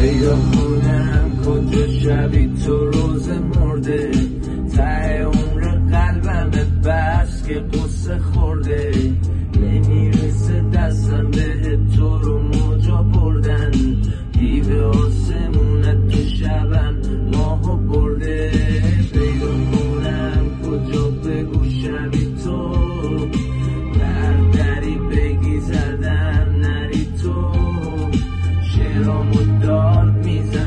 پیدا کنم کجا شبی تو روز مرده، ته عمر قلبم بس که قصه خورده، نمیرسه دستم به تو رو موجا بردن، دیو آسمونت تو شبم ماهو برده. پیدا کنم کجا بگو شبی تو، در دری بگی زدم نری تو، شعرامو داد میزن